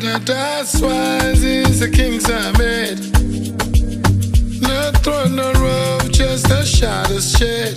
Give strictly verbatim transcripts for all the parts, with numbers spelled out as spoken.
That's why these the kings are made. No throne, no roof, just a shadow's shade.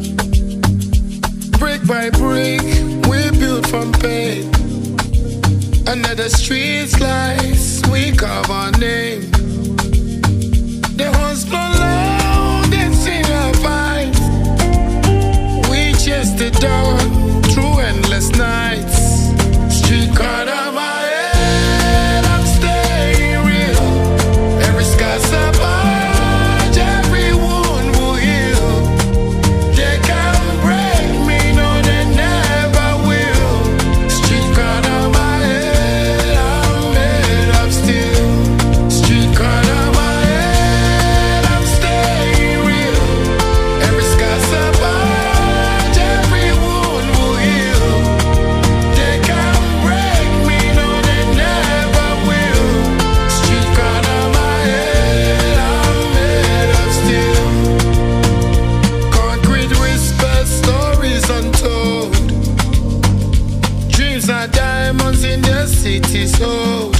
Brick by brick, we build from pain. Under the streets lights, we carve our name. The horns blow loud and sing our vibes. We chase the dawn through endless nights. Street corner my head, I'm staying real. Every scar's a badge, every wound will heal. They can't break me, no they never will. Street corner my head, I'm made of steel. Street corner my head, I'm staying real. Every scar's a badge, every wound will heal. They can't break me, no they never will. Street corner my head, I'm made of steel. Concrete whispers, stories untold. Dreams are diamonds in the city's soul.